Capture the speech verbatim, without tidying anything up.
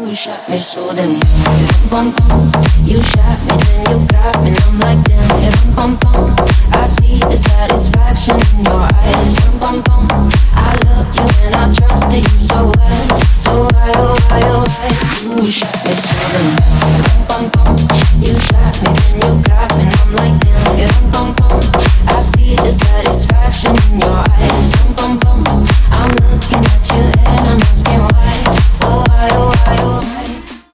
shot me so then. Bum bum, you shot me, then you got me, and I'm like damn. Bum bum, I see the satisfaction in your eyes. Bum bum, I loved you and I trusted you so well. So why oh why oh why you shot me so then. Bum bum, you shot me, then you got me, and I'm like damn. Bum bum, I see the satisfaction in your